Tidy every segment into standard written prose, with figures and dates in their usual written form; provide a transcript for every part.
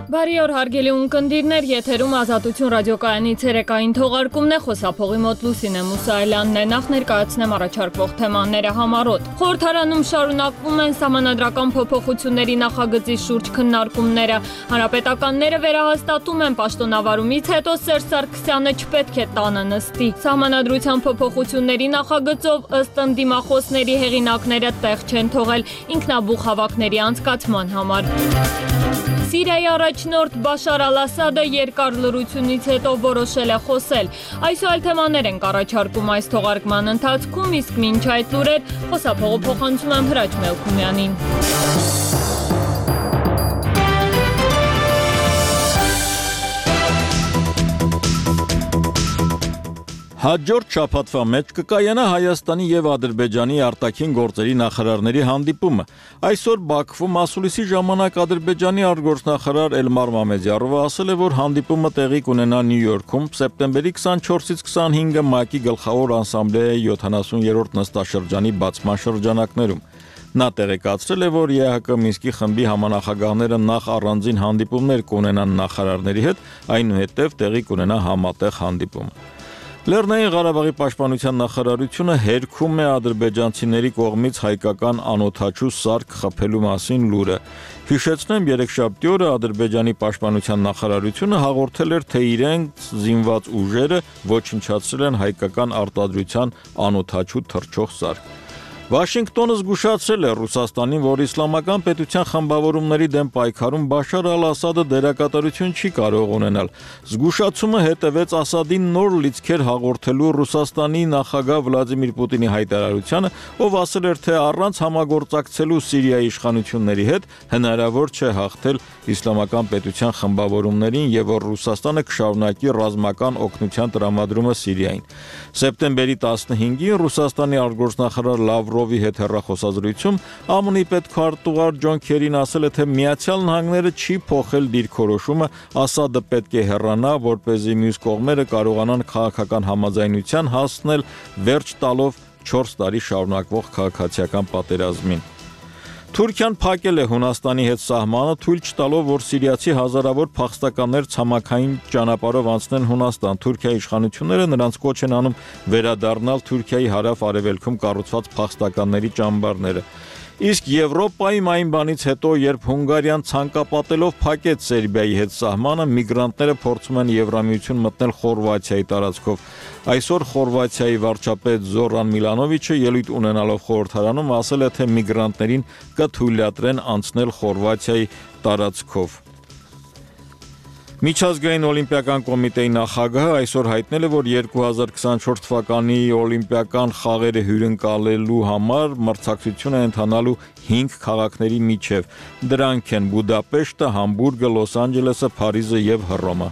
Բարի օր հարգելի ունկնդիրներ, եթերում Ազատություն ռադիոկայանի ցերեկային թողարկումն է, խոսափողի մոտ Լուսինե Մուսայելյանն է, նախ ներկայացնեմ առաջարկվող թեմաները համառոտ։ Խորհրդարանում շարունակվում են սահմանադրական փոփոխությունների նախագծի շուրջ քննարկումները։ Հանրապետականները վերահաստատում են պաշտոնավարումից հետո Սերժ Սարգսյանը չպետք է տանը նստի։ Սահմանադրության փոփոխությունների նախագծով ըստ ընդդիմախոսների հեղինակները տեղ չեն թողել ինքնաբուխ հավաքների անցկացման համար։ Սիրիայի առաջնորդ Բաշար Ալ-Ասադը երկար լռությունից հետո որոշել է խոսել։ Այսօր թեմաներ ենք առաջարկում այս թողարկման ընթացքում, իսկ մինչ այդ լուրեր խոսափողը փոխանցում եմ Հրաչ Մելքումյանին։ Հաջորդ շաբաթվա մեջ կկայանա Հայաստանի եւ Ադրբեջանի արտաքին գործերի նախարարների հանդիպումը։ Այսօր Բաքվում մասուլիսի ժամանակ Ադրբեջանի արտգործնախարար Էլմար Մամեդյարովը ասել է, որ հանդիպումը տեղի կունենա Նյու Յորքում սեպտեմբերի 24-ից 25-ը ՄԱԿ-ի գլխավոր ասամբլեայի 70-րդ նստաշրջանի բացման շրջանակներում։ Նա տեղեկացրել է, որ ԵԱՀԿ Մինսկի խմբի համանախագահները նախ առանձին հանդիպումներ կունենան նախարարների հետ, այնուհետև տեղի կունենա համատեղ հանդիպում։ Լեռնային Ղարաբաղի պաշտպանության նախարարությունը հերքում է ադրբեջանցիների կողմից հայկական անօդաչու սարք խփելու մասին լուրը։ Հիշեցնեմ, երեքշաբթի օրը Ադրբեջանի պաշտպանության նախարարությունը հաղորդել էր, թե իրենց զինված ուժերը ոչնչացրել են հայկական արտադրության անօդաչու թռչող սարք։ Վաշինգտոնը զգուշացրել է Ռուսաստանին, որ իսլամական պետության խմբավորումների դեմ պայքարում Բաշար Ալ-Ասադը դերակատարություն չի կարող ունենալ։ Զգուշացումը հետևեց Ասադին նոր լիցքեր հաղորդելու Ռուսաստանի նախագահ Վլադիմիր Պուտինի հայտարարությանը, ով ասել էր, թե առանց համագործակցելու Սիրիայի իշխանությունների հետ հնարավոր չէ հաղթել իսլամական պետության խմբավորումներին եւ որ Ռուսաստանը կշարունակի ռազմական օգնության տրամադրումը Սիրիային։ Սեպտեմբերի 15-ին Ռուսաստանի արտգործնախարար Լավրովի հետ հեռախոսազրույցում ԱՄՆ-ի պետքարտուղար Ջոն Քերին ասել է, թե Միացյալ Նահանգները չի փոխել դիրքորոշումը, Ասադը պետք է հեռանա, որպեսզի մյուս կողմերը կարողանան քաղաքական համաձայնության հասնել, վերջ տալով 4 տարի շարունակվող քաղաքացիական պատերազմին։ Թուրքիան փակել է Հունաստանի հետ սահմանը, թույլ չտալով, որ սիրիացի հազարավոր փախստականներ ցամաքային ճանապարհով անցնեն Հունաստան։ Թուրքիայի իշխանությունները նրանց կոչ են անում վերադառնալ Թուրքիայի հարավ-արևելքում կառուցված փախստականների ճամբարները։ Իսկ Եվրոպայում այն բանից հետո, երբ Հունգարիան ցանկապատելով փակեց Սերբիայի հետ սահմանը, միգրանտները փորձում են Եվրամիություն մտնել Խորվաթիայի տարածքով։ Այսօր Խորվաթիայի վարչապետ Զորան Միլանովիչը ելույթ ունենալով խորհրդարանում ասել է, թե միգրանտներին կթույլատրեն անցնել Խորվաթիայի տարածքով։ Միջազգային օլիմպիական կոմիտեի նախագահը այսօր հայտնել է, որ 2024 թվականի օլիմպիական խաղերը հյուրընկալելու համար մրցակցություն է ընթանալու 5 քաղաքների միջև։ Դրանք են Բուդապեշտը, Համբուրգը, Լոս Անջելեսը, Փարիզը եւ Հռոմը։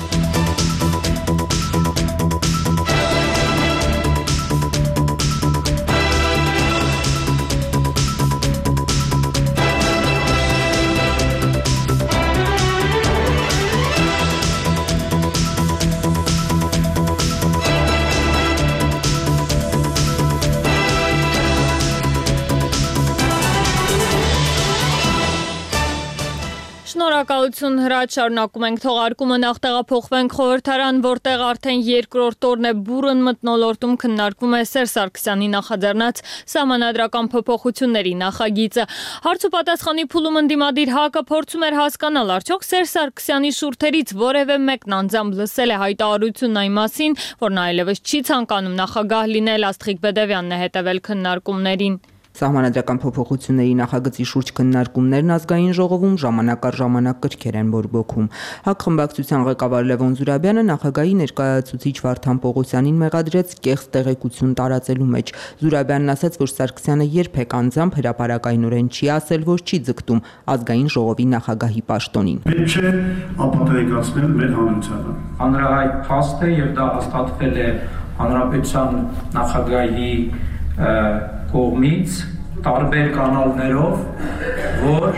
Շնորհակալություն Հրաչ, շարունակում ենք թողարկումը, նախ տեղափոխվենք խորհրդարան, որտեղ արդեն երկրորդ օրն է բուռն մթնոլորտում քննարկվում է Սերժ Սարգսյանի նախաձեռնած սահմանադրական փոփոխությունների նախագիծը։ Հարց ու պատասխանի փուլում ընդդիմադիր ՀԱԿ-ը փորձում էր հասկանալ, արդյոք Սերժ Սարգսյանի շուրթերից որևէ մեկն անձամբ լսել է հայտարարությունն այն մասին, որ նա այլևս չի ցանկանում նախագահ լինել, Աստղիկ Բեդևյանն է հետևել քննարկումներին։ Սահմանադրական փոփոխությունների նախագծի շուրջ քննարկումներն ազգային ժողովում ժամանակ առ ժամանակ կրքեր են բորբոքում։ ՀԱԿ խմբակցության ղեկավար Լևոն Զուրաբյանը նախագահի ներկայացուցիչ Վարդան Պողոսյանին մեղադրեց կեղծ տեղեկություն տարածելու մեջ։ Զուրաբյանն ասաց, որ Սարգսյանը երբեք անձամբ հրապարակայնորեն չի ասել, որ չի ձգտում ազգային ժողովի նախագահի պաշտոնին։ Պետք չէ ապատեգացնել մեր հանրությանը։ Հանրահայտ փաստ է եւ դա հաստատվել է հանրապետության նախագահի կողմից տարբեր կանալներով, որ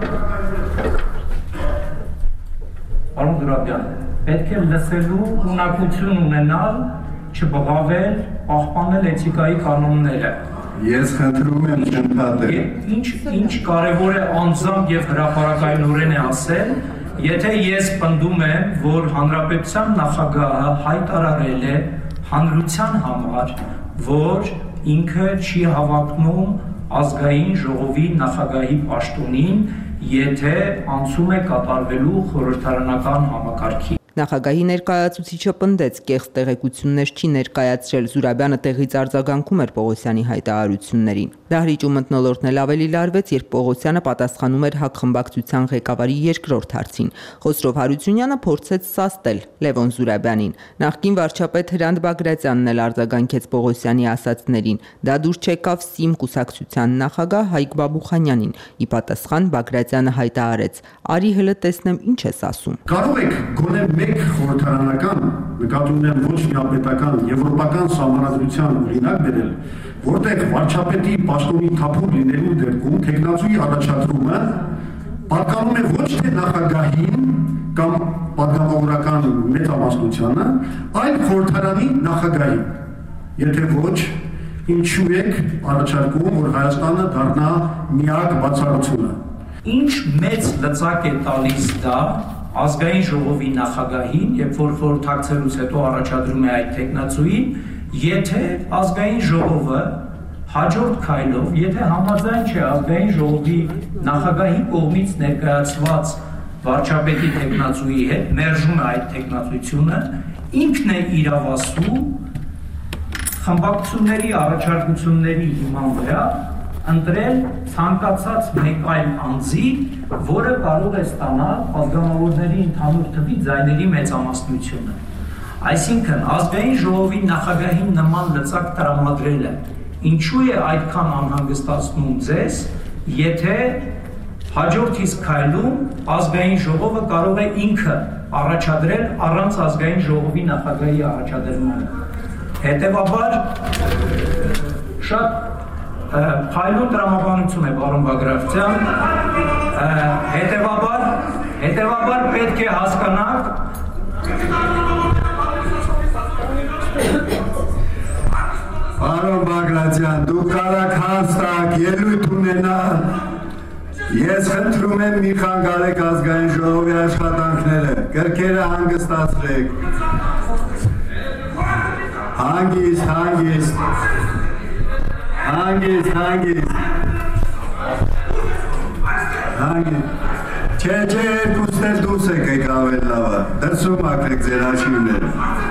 Պարոն Զուրաբյան, պետք է լսելու ունակություն ունենալ, չբղավել, պահպանել էթիկայի կանոնները։ Ես խնդրում եմ չընդհատել։ Ինչ կարևոր է անձամբ եւ հրապարակայնորեն է ասել, եթե ես պնդում եմ, որ հանրապետության նախագահը հայտարարել է հանրության համար, որ ինքը չի հավակնում ազգային ժողովի նախագահի պաշտոնին, եթե անցում է կատարվելու խորհրդարանական համակարգի։ Նախագահի ներկայացուցիչը պնդեց, կեղծ տեղեկություններ չի ներկայացրել, Զուրաբյանը տեղից արձագանքում էր Պողոսյանի հայտարարություններին։ Դահլիճում մթնոլորտն էլ ավելի լարվեց, երբ Պողոսյանը պատասխանում էր ՀԱԿ խմբակցության ղեկավարի երկրորդ հարցին։ Խոսրով Հարությունյանը փորձեց սաստել Լևոն Զուրաբյանին։ Նախկին վարչապետ Հրանտ Բագրատյանն էլ արձագանքեց Պողոսյանի ասացներին։ Դա դուր չեկավ ՍԻՄ կուսակցության նախագահ Հայկ Բաբուխանյանին։ Ի պատասխան Բագրատյանը հայտարարեց. «Արի հլը տեսնեմ ինչ ես ասում»։ Կարող եք գոնե մեկ խորհրդարանական, նկատի ունեմ ոչ միապետական, եվրոպական սահմանադրության օրինակ բերել, որտեղ վարչապետի պաշտոնի թափուր լինելու դեպքում թեկնածուի առաջադրումը պատկանում է ոչ թե նախագահին կամ պատգամավորական մեծամասնությանը, այլ խորհրդարանի նախագահին։ Եթե ոչ, ինչու եք առաջարկում, որ Հայաստանը դառնա միակ բացառությունը։ Ինչ մեծ լծակ է տալիս դա ազգային ժողովի նախագահին, երբ որ խորհրդակցելուց հետո առաջադրում է այդ տեխնացուին, եթե ազգային ժողովը հաջորդ քայլով, եթե համաձայն չէ ազգային ժողովի նախագահի կողմից ներկայացված վարչապետի տեխնացուի հետ, մերժում է այդ տեխնացությունը, ինքն է իրավասու խմբակցությունների առաջարկությունների հիման վրա ընտրել ցանկացած մեկ այլ անձի, որը կարող է ստանալ ազգամավորների ընդհանուր թվի ձայների մեծամասնությունը։ Այսինքն, ազգային ժողովի նախագահին նման լծակ տրամադրելը ինչու է այդքան անհանգստացնում ձեզ, եթե հաջորդ իսկ քայլում ազգային ժողովը կարող է ինքը առաջադրել առանց ազգային ժողովի նախագահի առաջադրման։ Հետևաբար շատ փայլուն տրամաբանություն է, պարոն Բագրատյան, հետևաբար պետք է հասկանաք, Պարոն Բագրատյան, դուք կարաք հաստատ ելույթ ունենալ, ես խնդրում եմ մի խանգարեք ազգային ժողովի աշխատանքները, կրքերը հանգստացրեք, հանգիստ, Չէ, երկուստ էլ դուս եք եկավ էլ լավը, դրսում ակրեք ձեր հաշիվները։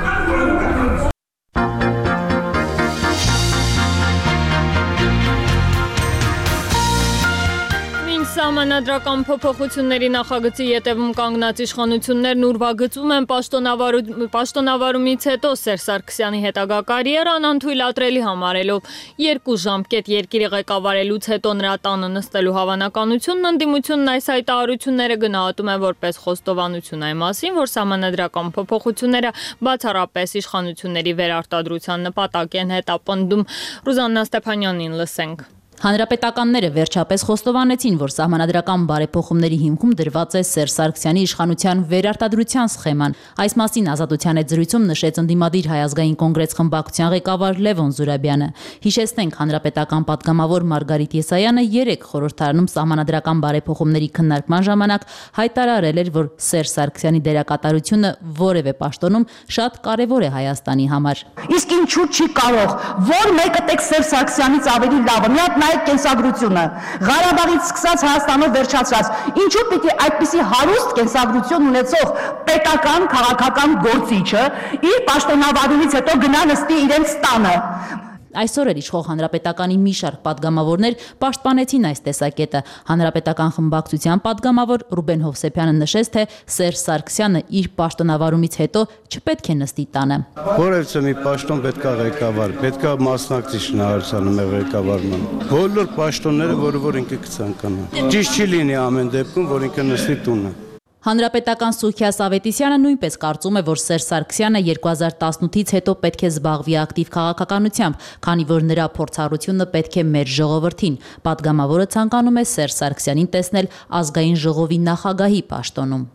Սահմանադրական փոփոխությունների նախագծի ետևում կանգնած իշխանություններն ուրվագծում են պաշտոնավարումից հետո Սերժ Սարգսյանի հետագա կարիերան անթույլատրելի համարելով 2 ժամկետ երկիրը ղեկավարելուց հետո նրա տանը նստելու հավանականությունն ընդդիմությունն այս հայտարարությունները գնահատում է որպես խոստովանություն այն մասին, որ սահմանադրական փոփոխությունները բացառապես իշխանությունների վերարտադրության նպատակ են հետապնդում։ Ռուզաննա Ստեփանյանին լսենք։ Հանրապետականները վերջապես խոստովանեցին, որ սահմանադրական բարեփոխումների հիմքում դրված է Սերժ Սարգսյանի իշխանության վերարտադրության սխեման։ Այս մասին Ազատության հետ զրույցում նշեց ընդդիմադիր Հայ ազգային կոնգրես խմբակցության ղեկավար Լևոն Զուրաբյանը։ Հիշեցնենք, հանրապետական պատգամավոր Մարգարիտ Եսայանը 3 խորհրդարանում սահմանադրական բարեփոխումների քննարկման ժամանակ հայտարարել էր, որ Սերժ Սարգսյանի դերակատարությունը որևէ պաշտոնում շատ կարևոր է Հայաստանի համար։ Իսկ ինչու չի կարող, որ մեկը տեք Սերժ Սարգսյանից ավելի լավը, միատ նայեք կենսագրությունը, Ղարաբաղից սկսած Հայաստանով վերջացրած, ինչու պիտի այդպիսի հարուստ կենսագրություն ունեցող պետական քաղաքական գործիչը իր պաշտոնավարումից հետո գնա նստի իրենց տանը։ Այսօր էլ իշխող հանրապետականի մի շարք պատգամավորներ պաշտպանեցին այս տեսակետը։ Հանրապետական խմբակցության պատգամավոր Ռուբեն Հովսեփյանը նշեց, թե Սերժ Սարգսյանը իր պաշտոնավարումից հետո չպետք է նստի տանը։ Որևէ մի պաշտոն պետք է ղեկավար, պետք է մասնակցի շնորհարարությանը մեր ղեկավարման։ Բոլոր պաշտոնները, որ ինքը կցանկանա։ Ճիշտ չի լինի ամեն դեպքում, որ ինքը նստի տունը։ Հանրապետական Սուքիաս Ավետիսյանը նույնպես կարծում է, որ Սերժ Սարգսյանը 2018-ից հետո պետք է զբաղվի ակտիվ քաղաքականությամբ, քանի որ նրա փորձառությունը պետք է մեր ժողովրդին։ Պատգամավորը ցանկանում է Սերժ Սարգսյանին տեսնել ազգային ժողովի նախագահի պաշտոնում։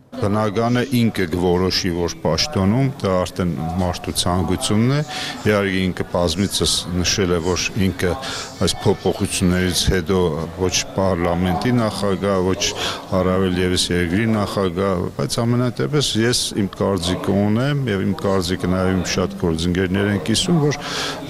Բնականը ինքը կորոշի, որ պաշտոնում, դա արդեն մարդու ցանկությունն է, իհարկե ինքը բազմիցս նշել է, որ ինքը այս փոփոխություններից հետո ոչ պարլամենտի նախագահ, ոչ առավել եւս երկրի նախագահ, բայց ամենատեպս ես իմ կարծիքը ունեմ եւ իմ կարծիքը նաեւ իմ շատ գործընկերներ են կիսում, որ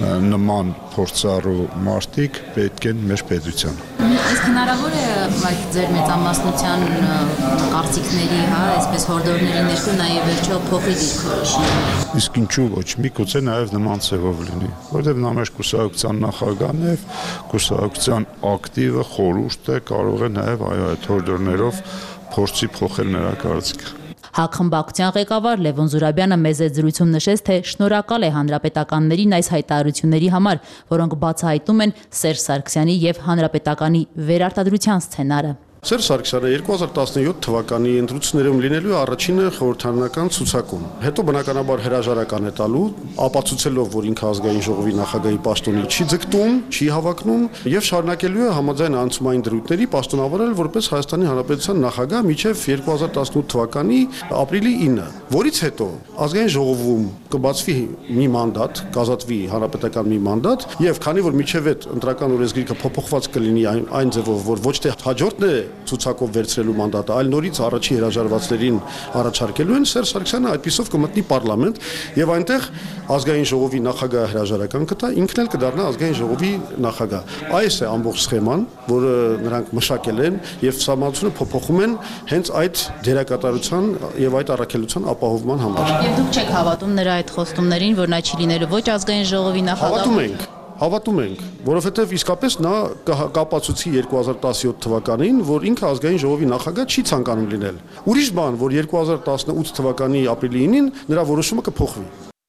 նման փորձառու մարդիկ պետք են մեր պետությանը։ Իսկ հնարավոր է այդ ձեր մեծամասնության կարծիքների, այսպես հորդորների ներքո նաև վերջո փոխի դիրքորոշի։ Իսկ ինչու ոչ, միգուցե նաև նման ձևով լինի, որովհետև նա մեր կուսակցության նախագահն է, կուսակցության ակտիվը խորհուրդը կարող է նաև այդ հորդորներով փորձի փոխել նրա կարծիքը։ ՀԱԿ խմբակցության ղեկավար Լևոն Զուրաբյանը մեծ զրույցում նշեց, թե շնորհակալ է հանրապետականներին այս հայտարարությունների համար, որոնք բացահայտում են Սերժ Սարգսյանի եւ հանրապետականի վերարտադրության սցենարը։ Սերժ Սարգսյանը 2017 թվականի ընտրություններում լինելու առաջինը խորհրդարանական ցուցակում։ Հետո բնականաբար հրաժարական է տալու, ապացուցելով, որ ինքը ազգային ժողովի նախագահի պաշտոնի չի ձգտում, չի հավակնում եւ շարունակելու է համաձայն անցումային դրույթների պաշտոնավորել որպես Հայաստանի Հանրապետության նախագահ մինչեւ 2018 թվականի ապրիլի 9, որից հետո ազգային ժողովում կբացվի մի մանդատ, կազատվի հանրապետական մի մանդատ եւ քանի որ մինչեւ այդ ընտրական օրենսգիրքը փոփոխված կլինի այն ձևով, որ ոչ թե հաջորդն է ցուցակով վերցրելու մանդատը, այլ նորից առաջի հրաժարվածներին առաջարկելու են, Սերժ Սարգսյանը այդպիսով կմտնի պարլամենտ եւ այնտեղ ազգային ժողովի նախագահ հրաժարական կտա, ինքն էլ կդառնա ազգային ժողովի նախագահ։ Այս է ամբողջ սխեման, որը նրանք մշակել են եւ սահմանությունը փոփոխում են հենց այդ դերակատարության եւ այդ առաքելության ապահովման համար։ Եվ դուք չեք հավատում նրա այդ խոստումներին, որ նա չի լինելու ոչ ազգային ժողովի նախագահ։ Հավատում ենք, որովհետև իսկապես նա կապացուցի 2017 թվականին, որ ինքը ազգային ժողովի նախագահ չի ցանկանում լինել։ Ուրիշ բան, որ 2018 թվականի ապրիլի 9-ին նրա որոշումը կփոխվի։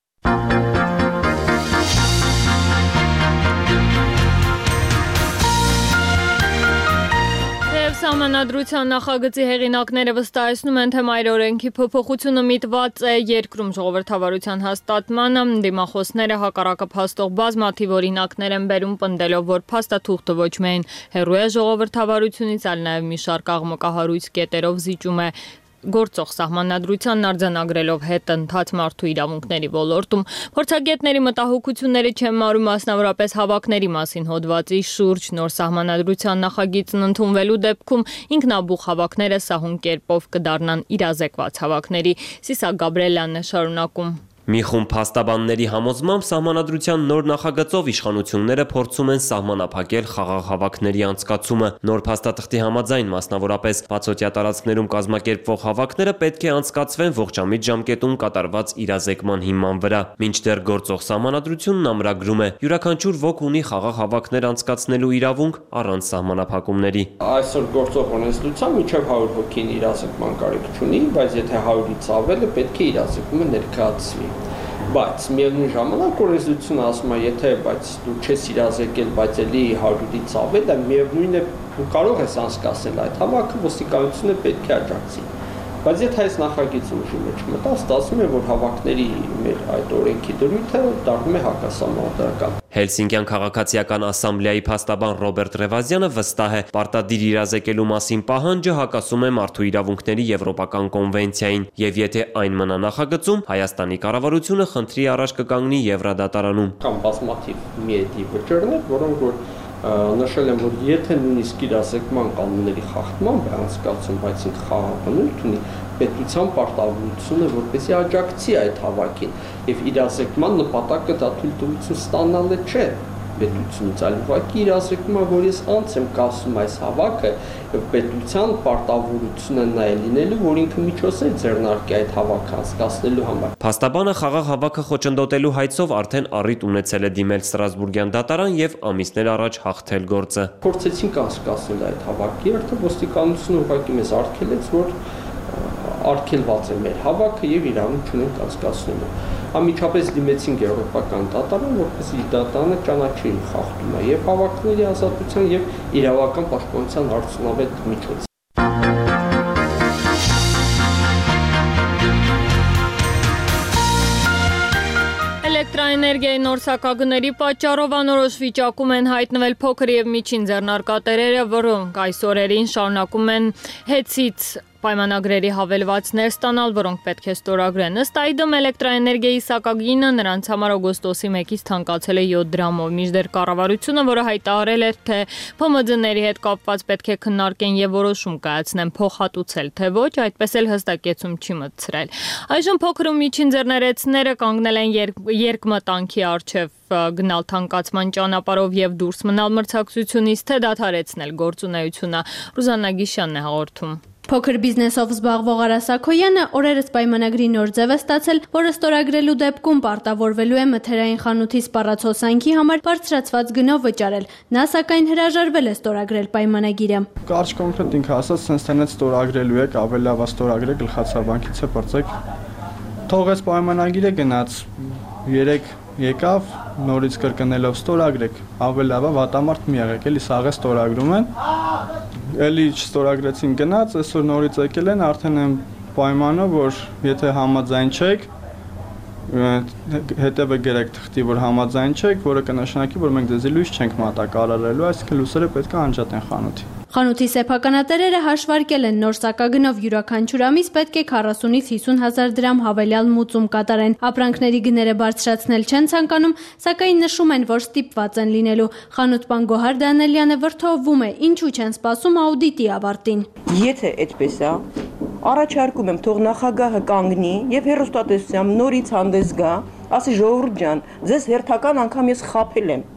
Սահմանադրության նախագծի հեղինակները վստահեցնում են, թե մայր օրենքի փոփոխությունը միտված է երկրում ժողովրդավարության հաստատմանը, դիմախոսները հակառակը փաստող բազմաթիվ օրինակներ են բերում, պնդելով, որ փաստաթուղթը ոչ միայն հեռու է ժողովրդավարությունից, այլ նաև մի շարք աղմկահարույց կետերով զիջում է գործող սահմանադրությանն արձանագրելով հետընթաց մարդու իրավունքների ոլորտում։ Փորձագետների մտահոգությունները չեն մարում մասնավորապես հավաքների մասին հոդվածի շուրջ նոր սահմանադրության նախագիծն ընդունվելու դեպքում ինքնաբուխ հավաքները սահուն կերպով կդառնան իրազեկված հավաքների։ Սիսակ Գաբրելյանն է շարունակում։ Մի խումբ փաստաբանների համոզմամբ սահմանադրության նոր նախագծով իշխանությունները փորձում են սահմանափակել խաղաղ հավաքների անցկացումը։ Նոր փաստաթղթի համաձայն մասնավորապես բացօթյա տարածքներում կազմակերպվող հավաքները պետք է անցկացվեն ողջամիտ ժամկետում կատարված իրազեկման հիման վրա։ Մինչդեռ գործող սահմանադրությունն ամրագրում է յուրաքանչյուր ոք ունի խաղաղ հավաքներ անցկացնելու իրավունք առանց սահմանափակումների։ Այսօր գործող օրենսդրությամբ մինչև 100 հոգին իրազեկման կարիք չունի, բայց եթե 100-ից ավել է պետք է իրազեկումը ներկայացվի։ Բայց միևնույն ժամանակ օրենսդրությունը ասում է, եթե բայց դու չես իրազեկել, բայց էլի 100-ից ավել է, միևնույն է դու կարող ես անցկացնել այդ հավաքը, ոստիկանությունը պետք է աջակցի։ Բայց եթե այս նախագիծը ուժի մեջ մտա, ստացվում է, որ հավաքների մեր այդ օրենքի դրույթը դառնում է հակասահմանադրական։ Հելսինկյան քաղաքացիական ասամբլեայի փաստաբան Ռոբերտ Ռևազյանը վստահ է, պարտադիր իրազեկելու մասին պահանջը հակասում է մարդու իրավունքների եվրոպական կոնվենցիային, եւ եթե այն մնա նախագծում, Հայաստանի կառավարությունը խնդրի առաջ կկանգնի Եվրադատարանում։ Կամ բազմաթիվ միեդի վճռներ, որոնք որ նշել են, որ եթե նույնիսկ իրազեկման կանոնների խախտմամբ է անցկացում, բայց ինքը խաղաղ բնույթ ունի, պետության պարտավորությունը որպեսզի աջակցի այդ հավաքին եւ իրազեկման նպատակը դա թույլտվություն ստանալը չէ պետությունից, այլ ուղղակի իրազեկումը, որ ես անց եմ կասում այս հավաքը եւ պետության պարտավորությունը նա է լինելու, որ ինքը միջոց է ձեռնարկի այդ հավաքը անցկացնելու համար։ Փաստաբանը խաղաղ հավաքը խոչընդոտելու հայցով արդեն առիթ ունեցել է դիմել Ստրասբուրգյան դատարան եւ ամիսներ առաջ հաղթել գործը։ Փորձեցինք անցկացնել այդ հավաքի երթը, ոստիկանությունը ուղղակի մեզ արգելեց, որ արգելված է մեր հավաքը եւ իրավունք չունենք անցկացնելու։ Անմիջապես դիմեցինք եվրոպական դատարան, որպեսզի դատարանը ճանաչի խախտումը եւ հավաքների ազատության եւ իրավական պաշտպանության արդյունավետ միջոց։ Էլեկտրաէներգիայի նոր սակագների պատճառով անորոշ վիճակում են հայտնվել փոքր եւ միջին ձեռնարկատերերը, որոնք այս օրերին շարունակում են հեծից պայմանագրերի հավելվածներ ստանալ, որոնք պետք է ստորագրեն։ Ըստ այդմ էլեկտրաէներգիայի սակագինը նրանց համար օգոստոսի 1-ից թանկացել է 7 դրամով, մինչդեռ կառավարությունը, որը հայտարարել էր, թե ՓՄՁ-ների հետ կապված պետք է քննարկեն եւ որոշում կայացնեն փոխհատուցել, թե ոչ, այդպես էլ հստակեցում չի մտցրել։ Այժմ փոքր ու միջին ձեռներեցները կանգնել են երկմտանքի առջև գնալ թանկացման ճանապարհով եւ դուրս մնալ մրցակցությունից, թե դադարեցնել գործունեությունը։ Ռուզաննա Գիշյանն է հաղորդում։ Փոքր բիզնեսով զբաղվող Արա Սաքոյանը օրերս պայմանագրի նոր ձև է ստացել, որը ստորագրելու դեպքում պարտավորվելու է մթերային խանութի սպառացոսանքի համար բարձրացված գնով վճարել։ Նա սակայն հրաժարվել է ստորագրել պայմանագիրը։ Կարճ կոնկրետ ինքը ասած, sense տենից ստորագրելու եք, ավելի լավ է ստորագրել, գլխացավանքից է բրծեք։ Թողեց պայմանագիրը գնաց 3 եկավ, նորից կրկնելով ստորագրեք, ավելի լավ է վատամարդ մի եղեք, էլի սաղը ստորագրում են, էլի չստորագրեցին գնաց, այսօր նորից եկել են, արդեն են պայմանով, որ եթե համաձայն չեք, հետևը գերեք թղթի, որ համաձայն չեք, որը կնշանակի, որ մենք ձեզի լույս չենք մատակարարելու, այսինքն լույսերը պետք է անջատեն խանութի։ Խանութի սեփականատերերը հաշվարկել են նոր սակագնով յուրաքանչյուր ամիս պետք է 40-ից 50 հազար դրամ հավելյալ մուծում կատարեն։ Ապրանքների գները բարձրացնել չեն ցանկանում, սակայն նշում են, որ ստիպված են լինելու։ Խանութպան Գոհար Դանելյանը վրդովվում է, ինչու չեն սպասում աուդիտի ավարտին։ Եթե այդպես է, առաջարկում եմ թող նախագահը կանգնի եւ հեռուստատեսությամբ նորից հանդես գա, ասի ժողովուրդ ջան, ձեզ հերթական անգամ ես խաբել եմ։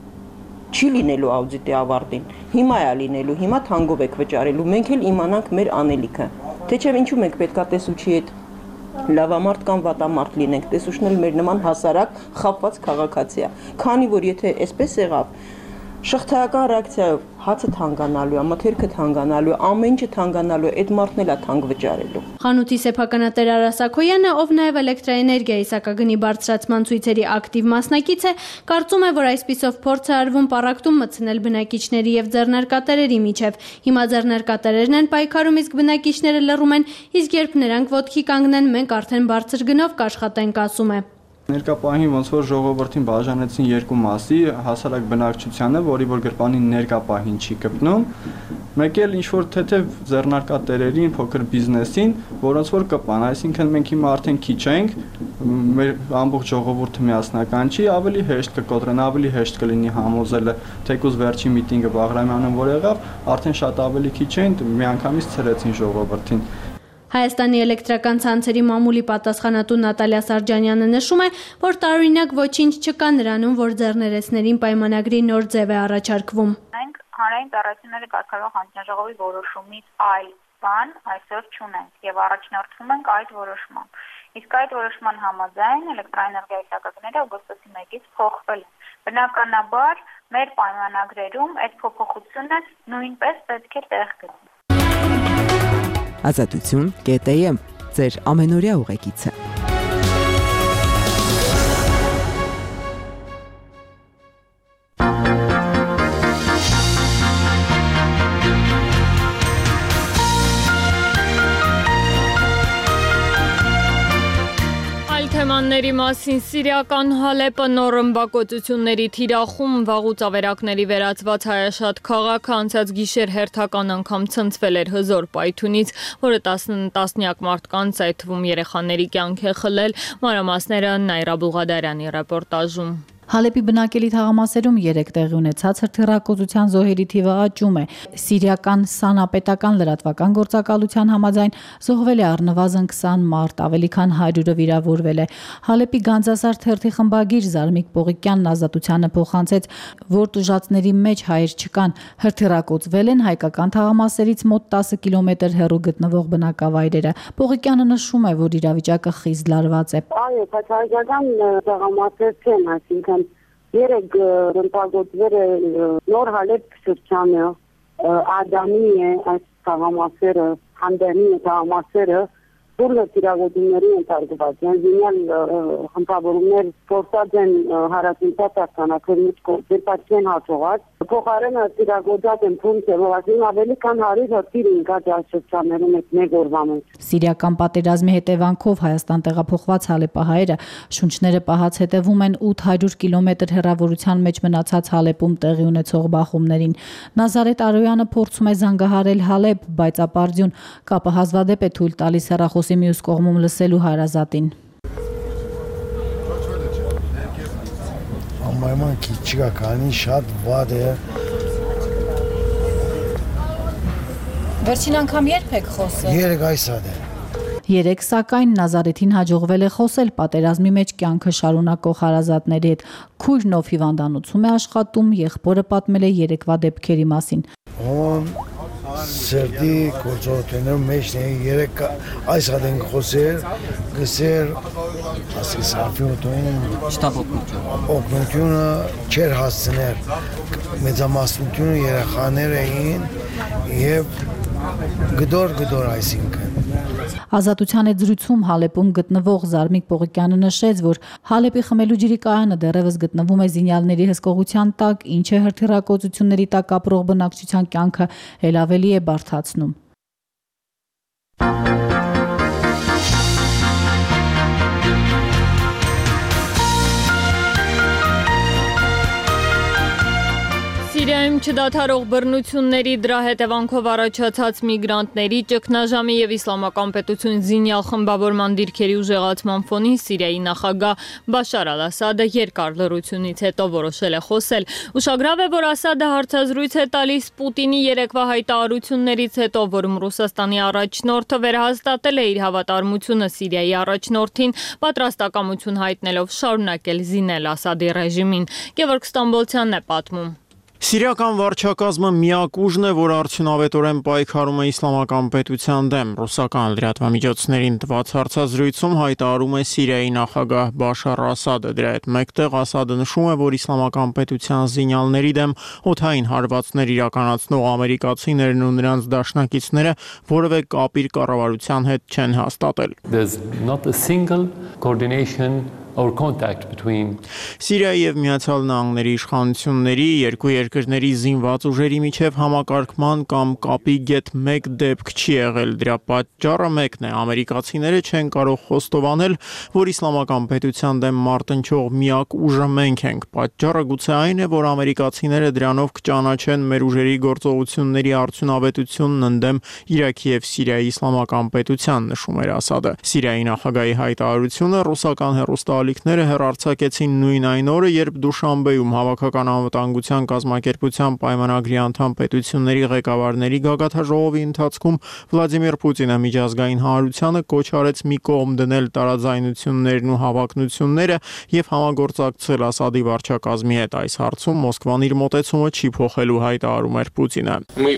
Չի լինելու աուդիտի ավարտին, հիմա է լինելու, հիմա թանգով եք վճարելու, մենք էլ իմանանք մեր անելիքը, թե չէ ինչու մենք պետքա տեսուչի հետ լավամարդ կամ վատամարդ լինենք, տեսուչն էլ մեր նման հասարակ խաբված քաղաքացի է, քանի որ եթե այսպես եղավ, շղթայական ռեակցիայով հացը թանկանալու է, մթերքը թանկանալու է, ամեն ինչը թանկանալու է, այդ մարդն էլ է թանկ վճարելու։ Խանութի սեփականատեր Արա Սաքոյանը, ով նաև էլեկտրաէներգիայի սակագնի բարձրացման ցույցերի ակտիվ մասնակից է, կարծում է, որ այսպիսով փորձ է արվում պառակտում մտցնել բնակիչների եւ ձեռնարկատերերի միջև։ Հիմա ձեռնարկատերերն են պայքարում, իսկ բնակիչները լռում են, իսկ երբ նրանք ոտքի կանգնեն, մենք արդեն բարձր գնով կաշխատենք, ասում է։ Ներկա պահին ոնց որ ժողովրդին բաժանեցին երկու մասի, հասարակ բնակչությանը, որի որ գրպանին ներկա պահին չի կպնում, մեկ էլ ինչ որ թեթև ձեռնարկատերերին, փոքր բիզնեսին, որոնց որ կպան, այսինքն մենք հիմա արդեն քիչ ենք, մեր ամբողջ ժողովուրդը միասնական չի, ավելի հեշտ կկոտրեն, ավելի հեշտ կլինի համոզելը, թեկուզ վերջի միտինգը Բաղրամյանը որ եղավ, արդեն շատ ավելի քիչ են, միանգամից ցրեցին ժողովրդին։ Հայաստանի էլեկտրական ցանցերի մամուլի պատասխանատու Նատալիա Սարջանյանը նշում է, որ տարօրինակ ոչինչ չկա նրանում, որ ձեռներեցներին պայմանագրի նոր ձև է առաջարկվում։ Մենք հանրային ծառայությունների կարգավորող հանձնաժողովի որոշումից այլ բան այսօր չունենք եւ առաջնորդվում ենք այդ որոշմամբ։ Իսկ այդ որոշման համաձայն էլեկտրաէներգիայի սակագները օգոստոսի 1-ից փոխվել են։ Բնականաբար մեր պայմանագրերում այդ փոփոխությունը նույնպես պետք է տեղ գտնի։ Ազատություն.am ձեր ամենօրյա ուղեկիցը։ Թեմաների մասին Սիրիական Հալեպը նոր ռմբակոծությունների թիրախում վաղուց ավերակների վերածված հայաշատ քաղաքը անցած գիշեր հերթական անգամ ցնցվել էր հզոր պայթյունից, որը տասնյակ մարդկանց, այդ թվում երեխաների կյանք է խլել, մանրամասները Նայրա Բուղադարյանի ռեպորտաժում։ Հալեպի բնակելի թաղամասերում 3 տեղի ունեցած հրթիռակոծության զոհերի թիվը աճում է։ Սիրիական սանապետական լրատվական գործակալության համաձայն զոհվել է առնվազն 20 մարդ, ավելի քան 100-ը վիրավորվել է։ Հալեպի Գանձասար թերթի խմբագիր Զարմիկ Պողիկյանն Ազատությանը փոխանցեց, որ տուժածների մեջ հայեր չկան, հրթիռակոծվել են հայկական թաղամասերից մոտ 10 կիլոմետր հեռու գտնվող բնակավայրերը։ Պողիկյանը նշում է, որ իրավիճակը խիստ լարված է։ Այո, բայց հայկական թաղամասեր չեն, այսինքն 3 ռմբակոծվել է նոր Հալեպ շրջանը, Ադամի է այս թաղամասերը, Հանդանի թաղամասերը, Բոլոր իրավունքների ընդարգված են, զինյալ խմբավորումներ փորձած են հարացնցած արձանագրել միջկողմեր պատի են հաջողած, փոխարենը իրագործած են ֆունկցիա, որ ասին ավելի քան 100 հրթիռ ինքած աշխարհներում մեկ օրվա մեջ։ Սիրիական պատերազմի հետևանքով Հայաստան տեղափոխված հալեպահայերը շունչները պահած հետևում են 800 կիլոմետր հեռավորության մեջ մնացած Հալեպում տեղի ունեցող բախումներին։ Նազարեթ Արոյանը փորձում է զանգահարել Հալեպ, բայց ապարդյուն կապը հազվադեպ է թույլ տալիս հեռախոսի մյուս կողմում լսելու հարազատին։ Ամայման քիչիկա կանի շատ վատ է։ Վերջին անգամ երբ եք խոսել։ Երեք այս ադե։ Երեք սակայն Նազարեթին հաջողվել է խոսել պատերազմի մեջ կյանքը շարունակող հարազատների հետ։ Քույրն ով հիվանդանոցում է աշխատում, եղբորը պատմել է երեկվա դեպքերի մասին։ Սերդի գործողություններում մեջն է երեք այս հատ ենք խոսել, գսեր ասի սարֆյունտուն շտապ օգնությունը չեր հասցներ, մեծամասնությունը երեխաներ էին և գդոր այսինքն։ Ազատության հետ զրույցում Հալեպում գտնվող Զարմիկ Պողիկյանը նշեց, որ Հալեպի խմելու ջրի կայանը դեռևս գտնվում է զինյալների հսկողության տակ, ինչը հրթիռակոծությունների տակ ապրող բնակչության կյանքը էլ ավելի է բարդացնում։ Սիրիայում չդադարող բռնությունների դրա հետևանքով առաջացած միգրանտների ճգնաժամի եւ իսլամական պետություն զինյալ խմբավորման դիրքերի ուժեղացման ֆոնին Սիրիայի նախագահ Բաշար Ալ-Ասադը երկար լռությունից հետո որոշել է խոսել։ Ուշագրավ է, որ Ասադը հարցազրույց է տալիս Պուտինի երեկվա հայտարարություններից հետո, որում Ռուսաստանի առաջնորդը վերահաստատել է իր հավատարմությունը Սիրիայի առաջնորդին, պատրաստակամություն հայտնելով շարունակել զինել Ասադի ռեժիմին։ Գևորգ Ստամբոլցյանն է պատմում։ Սիրիական վարչակազմը միակ ուժն է, որ արդյունավետորեն պայքարում է իսլամական պետության դեմ։ Ռուսական լրատվամիջոցներին տված հարցազրույցում հայտարարում է Սիրիայի նախագահ Բաշար Ասադը։ Դրա հետ մեկտեղ Ասադը նշում է, որ իսլամական պետության զինյալների դեմ օդային հարվածներ իրականացնող ամերիկացիներն ու նրանց դաշնակիցները որևէ կապ իր կառավարության հետ չեն հաստատել։ There's not a single coordination or contact between Սիրիայի եւ Միացյալ Նահանգների իշխանությունների երկու երկրների զինված ուժերի միջև համակարգման կամ կապի գետ մեկ դեպք չի եղել։ Դրա պատճառը մեկն է՝ ամերիկացիները չեն կարող խոստովանել, որ իսլամական պետության դեմ մարտնչող միակ ուժը մենք ենք։ Պատճառը գուցե այն է, որ ամերիկացիները դրանով կճանաչեն մեր ուժերի գործողությունների արդյունավետությունն ընդդեմ Իրաքի եւ Սիրիայի իսլամական պետության, նշում էր Ասադը։ Սիրիայի նախագահի հայտարարությունը ռուսական հեռուստաալիքները հեռարձակեցին նույն այն օրը, երբ Դուշանբեում հավաքական անվտանգության կազմակերպության պայմանագրի անդամ պետությունների ղեկավարների գագաթաժողովի ընթացքում Վլադիմիր Պուտինը միջազգային հանրությանը կոչ արեց մի կողմ դնել տարաձայնություններն ու հավակնությունները եւ համագործակցել Ասադի վարչակազմի հետ։ Այս հարցում Մոսկվան իր մոտեցումը չի փոխելու, հայտարարում էր Պուտինը։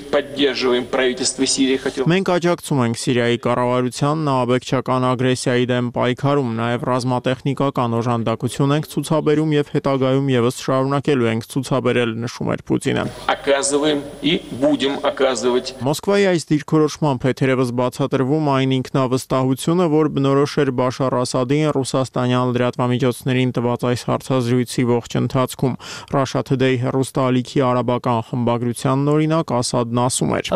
Մենք աջակցում ենք Սիրիայի կառավարությանն ահաբեկչական ագրեսիայի դեմ պայքարում, նաեւ ռազմատեխնիկական օժանդակություն ենք ցուցաբերում եւ հետագայում եւս շարունակելու ենք ցուցաբերել, նշում էր Պուտինը։ Մոսկվայի այս դիրքորոշմամբ թերևս բացատրվում այն ինքնավստահությունը, որ բնորոշ էր Բաշար Ասադին ռուսաստանյան լրատվամիջոցներին տված այս հարցազրույցի ողջ ընթացքում։ Russia Today հեռուստաալիքի արաբական խմբագրությանն օրինակ Ասադն ասում էր.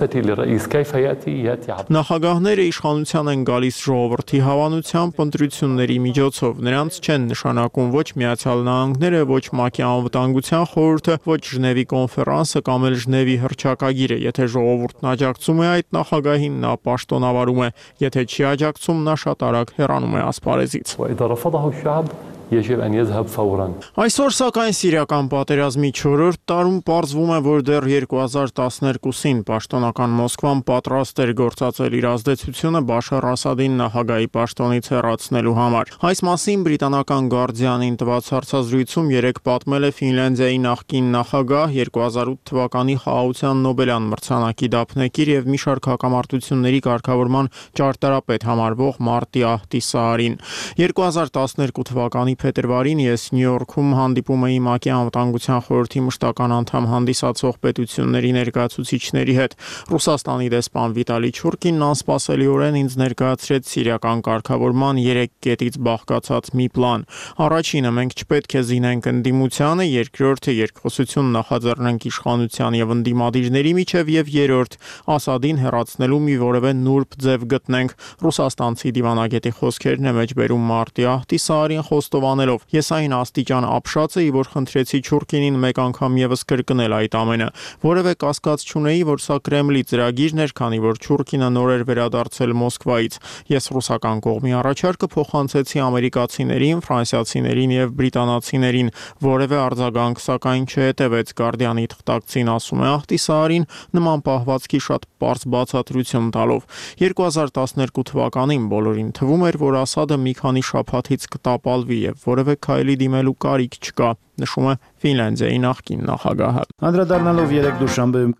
Նախագահները իշխանության են գալիս ժողովրդի հավանությամբ ընտրությունների միջոցով, նրանց չեն նշանակում ոչ Միացյալ Նահանգները, ոչ ՄԱԿ-ի անվտանգության խորհուրդը, ոչ Ժնևի կոնֆերանսը կամ էլ Ժնևի հռչակագիրը։ Եթե ժողովուրդն աջակցում է այդ նախագահին, նա պաշտոնավարում է, եթե չի աջակցում, նա շատ արագ հեռանում է ասպարեզից։ Այսօր սակայն սիրիական պատերազմի 4-րդ տարում պարզվում է, որ դեռ 2012-ին պաշտոնական Մոսկվան պատրաստ էր գործածել իր ազդեցությունը Բաշար Ասադին նախագահի պաշտոնից հեռացնելու համար։ Այս մասին բրիտանական Guardian-ին տված հարցազրույցում երեկ պատմել է Ֆինլանդիայի նախկին նախագահ, 2008 թվականի խաղաղության Նոբելյան մրցանակի դափնեկիր եւ մի շարք հակամարտությունների կարգավորման ճարտարապետ համարվող Մարտի Ահտիսարին։ 2012 թվականի փետրվարին ես Նյու Յորքում հանդիպում էի ՄԱԿ-ի անվտանգության խորհրդի մշտական անդամ հանդիսացող պետությունների ներկայացուցիչների հետ։ Ռուսաստանի դեսպան Վիտալի Չուրկինն անսպասելիորեն ինձ ներկայացրեց սիրիական կարգավորման 3 կետից բաղկացած մի պլան։ Առաջինը՝ մենք չպետք է զինենք ընդդիմությանը, երկրորդը՝ երկխոսություն նախաձեռնենք իշխանության եւ ընդդիմադիրների միջև, եւ երրորդ՝ Ասադին հեռացնելու մի որևէ նուրբ ձև գտնենք։ Ռուսաստանցի դիվանագետի խոսքերն է մեջբերում մարտի Ահտիսարին խոստովանելով. Ես այն աստիճան ապշած էի, որ խնդրեցի Չուրկինին մեկ անգամ եւս կրկնել այդ ամենը։ Որևէ կասկած չունեի, որ սա Կրեմլի ծրագիրն էր, քանի որ Չուրկինը նոր էր վերադարձել Մոսկվայից։ Ես ռուսական կողմի առաջարկը փոխանցեցի ամերիկացիներին, ֆրանսիացիներին եւ բրիտանացիներին։ Որևէ արձագանք սակայն չհետևեց։ Գարդիանի թղթակցին ասում է Ահտիսարին նման պահվածքի շատ պարզ բացատրություն տալով։ 2012 թվականին բոլորին թվում էր, որ Ասադը մի քանի շաբաթից կտապալվի եւ որևէ քայլի դիմելու կարիք չկա, նշում է Ֆինլանդիայի նախկին նախագահը։ Անդրադառնալով 3 դուշանբեում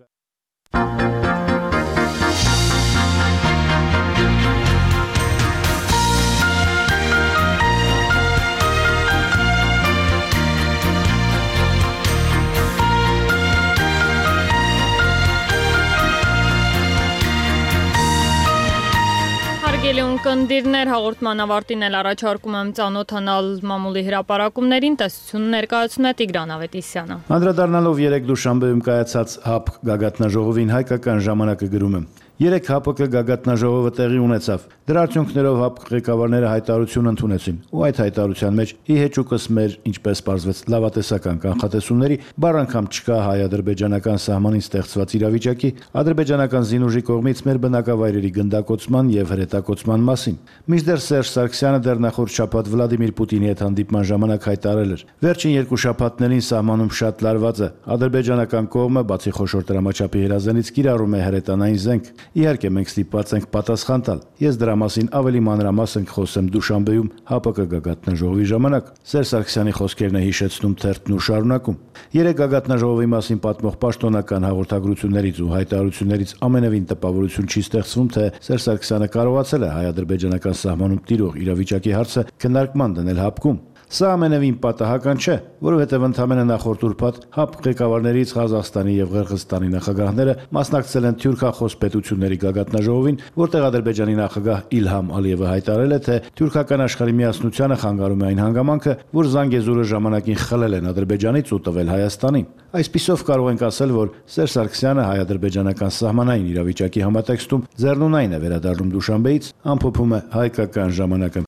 Հարգելի ունկնդիրներ, հաղորդման ավարտին էլ առաջարկում եմ ծանոթանալ մամուլի հրապարակումներին, տեսություն ներկայացնում է Տիգրան Ավետիսյանը։ Անդրադառնալով 3 դուշանբեում կայացած ՀԱՊ գագաթնաժողովին հայկական ժամանակը գրում է. 3 ՀԱՊԿ գագաթնաժողովը տեղի ունեցավ։ Դրա արդյունքներով ՀԱՊԿ ղեկավարները հայտարարություն ընդունեցին, ու այդ հայտարարության մեջ ի հեճուկս մեր, ինչպես պարզվեց, լավատեսական կանխատեսումների, բառ անգամ չկա հայ-ադրբեջանական սահմանին ստեղծված իրավիճակի, ադրբեջանական զինուժի կողմից մեր բնակավայրերի գնդակոծման եւ հրետակոծման մասին։ Մինչդեռ Սերժ Սարգսյանը դեռ նախորդ շաբաթ Վլադիմիր Պուտինի հետ հանդիպման ժամանակ հայտարարել էր. Վերջին 2 շաբաթներին սահմանում շատ լարված է։ Ադրբեջանական կողմը, բացի խոշոր դրամաչափի հրազենից, կիրառում է հրետանային զենք։ Իհարկե մենք ստիպված ենք պատասխան տալ։ Ես դրա մասին ավելի մանրամասն կխոսեմ Դուշանբեում ՀԱՊԿ գագաթնաժողովի ժամանակ։ Սերժ Սարգսյանի խոսքերն է հիշեցնում թերթն ու շարունակում։ 3 գագաթնաժողովի մասին պատմող պաշտոնական հաղորդագրություններից ու հայտարարություններից ամենևին տպավորություն չի ստեղծվում, թե Սերժ Սարգսյանը կարողացել է հայ-ադրբեջանական սահմանում տիրող իրավիճակի հարցը քննարկման դնել ՀԱՊԿ-ում։ Սա ամենևին պատահական չէ, որովհետև ընդամենը նախորդ ուրբաթ ՀԱՊ ղեկավարներից Ղազախստանի եւ Ղրղըզստանի նախագահները մասնակցել են թյուրքախոս պետությունների գագաթնաժողովին, որտեղ Ադրբեջանի նախագահ Իլհամ Ալիևը հայտարարել է, թե թյուրքական աշխարհի միասնությանը խանգարում է այն հանգամանքը, որ Զանգեզուրը ժամանակին խլել են Ադրբեջանից ու տվել Հայաստանին։ Այսպիսով կարող ենք ասել, որ Սերժ Սարգսյանը հայ-ադրբեջանական սահմանային իրավիճակի համատեքստում ձեռնունայն է վերադառնում Դուշանբեից, ամփոփում է հայկական ժամանակը։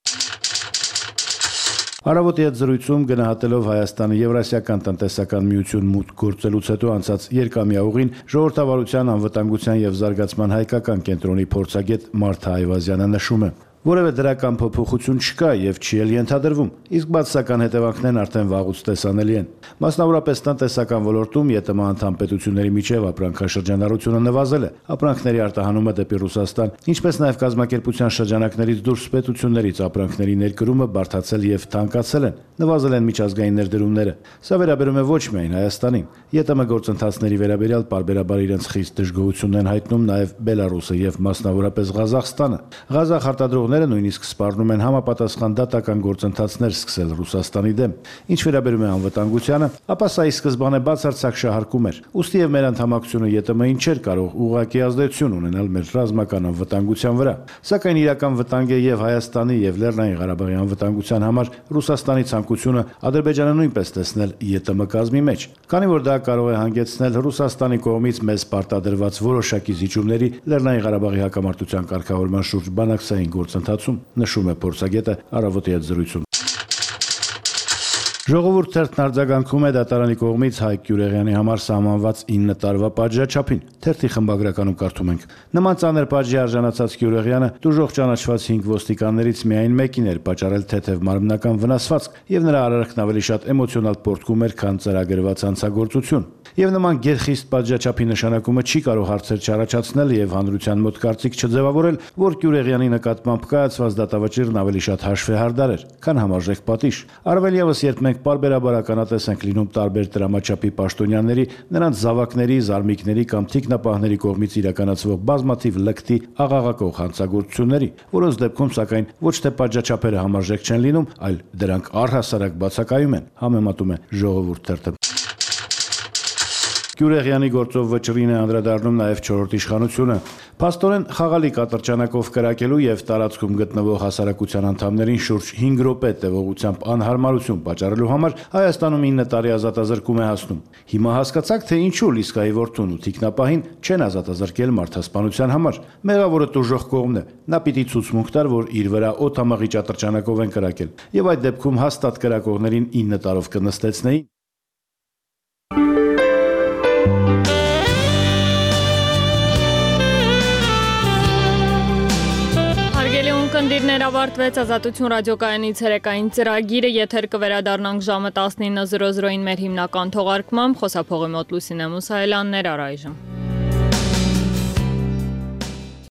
Առավոտի հետ զրույցում գնահատելով Հայաստանի Եվրասիական տնտեսական միություն մուտք գործելուց հետո անցած երկամյա ուղին ժողովրդավարության անվտանգության եւ զարգացման հայկական կենտրոնի փորձագետ Մարթա Այվազյանը նշում է. Որևէ դրական փոփոխություն չկա եւ չի էլ ենթադրվում, իսկ բացասական հետևանքներն արդեն վաղուց տեսանելի են։ Մասնավորապես տնտեսական ոլորտում ԵՏՄ անդամ պետությունների միջև ապրանքաշրջանառությունը նվազել է, ապրանքների արտահանումը դեպի Ռուսաստան, ինչպես նաեւ կազմակերպության շրջանակներից դուրս պետություններից ապրանքների ներկրումը բարդացել եւ թանկացել են, նվազել են միջազգային ներդրումները։ Սա վերաբերում է ոչ միայն Հայաստանին։ ԵՏՄ գործընթացների վերաբերյալ պարբերաբար իրենց խիստ դժգոհությունն են հայտնում նաեւ Բելարուսը եւ մասնավորապես Ղազախստանը։ Ղազախ արտադրողները նույնիսկ սպառնում են համապատասխան դատական գործընթացներ սկսել Ռուսաստանի դեմ։ Ինչ վերաբերում է անվտանգությանը, ապա սա ի սկզբանե բացարձակ շահարկում էր։ Ուստի եւ մեր անդամակցությունը ԵՏՄ-ին չէր կարող ուղղակի ազդեցություն ունենալ մեր ռազմական անվտանգության վրա։ Սակայն իրական վտանգ է եւ Հայաստանի եւ Լեռնային Ղարաբաղի անվտանգության համար Ռուսաստանի ցանկությունը Ադրբեջանը նույնպես տեսնել ԵՏՄ կազմի մեջ, քանի որ դա կարող է հանգեցնել Ռուսաստանի կողմից մեզ պարտադրված որոշակի զիջումների Լեռնային Ղարաբաղի հակամարտության կարգավորման շուրջ բանակցային գործընթացում, նշում է փորձագետը առավոտի հետ զրույցում։ Ժողովուրդ թերթն արձագանքում է դատարանի կողմից Հայկ Գյուրեղյանի համար սահմանված 9 տարվա պատժաչափին։ Թերթի խմբագրականում կարդում ենք. Նման ծանր պատժի արժանացած Գյուրեղյանը դժոխ ճանաչված 5 ոստիկաններից միայն մեկին էր պատճառել թեթև մարմնական վնասվածք, եւ նրա արարքն ավելի շատ էմոցիոնալ պոռթկում էր, քան ծրագրված հանցագործություն։ Եվ նման գերխիստ պատժաչափի նշանակումը չի կարող հարցեր չառաջացնել եւ հանրության մոտ կարծիք չձևավորել, որ Գյուրեղյանի նկատմամբ կայացված դատավճիռն ավելի շատ հաշվեհարդար էր, քան համարժեք պատիժ։ Առավել եւս, երբ մենք պարբերաբար ականատես ենք լինում տարբեր դրամաչափի պաշտոնյաների, նրանց զավակների, զարմիկների կամ թիկնապահների կողմից իրականացվող բազմաթիվ լկտի աղաղակող հանցագործությունների, որոնց դեպքում սակայն ոչ թե պատժաչափերը համարժեք չեն լինում, այլ դրանք առհասարակ բացակայում են, համեմատում է Ժողովուրդ թերթը։ Գյուրեղյանի գործով վճռին է անդրադառնում նաև 4-րդ իշխանությունը։ Փաստորեն խաղալի կատրճանակով կրակելու եւ տարածքում գտնվող հասարակության անդամներին շուրջ 5 րոպե տևողությամբ անհարմարություն պատճառելու համար Հայաստանում 9 տարի ազատազրկում է հասնում։ Հիմա հասկացաք, թե ինչու Լիսկայի որդուն ու թիկնապահին չեն ազատազրկել մարդասպանության համար։ Մեղավորը տուժող կողմն է։ Նա պիտի ցուցմունք տար, որ իր վրա օդամաղի ճատրճանակով են կրակել, եւ այդ դեպքում հաստատ կրակողներին 9 տարով կնստեցնեին։ Կնդիրներ ավարտվեց Ազատություն ռադիոկայանի ցերեկային ծրագիրը, եթեր կվերադառնանք ժամը 19:00-ին մեր հիմնական թողարկմամբ, խոսափողի մոտ Լուսինե Մուսայելյաններ առայժմ։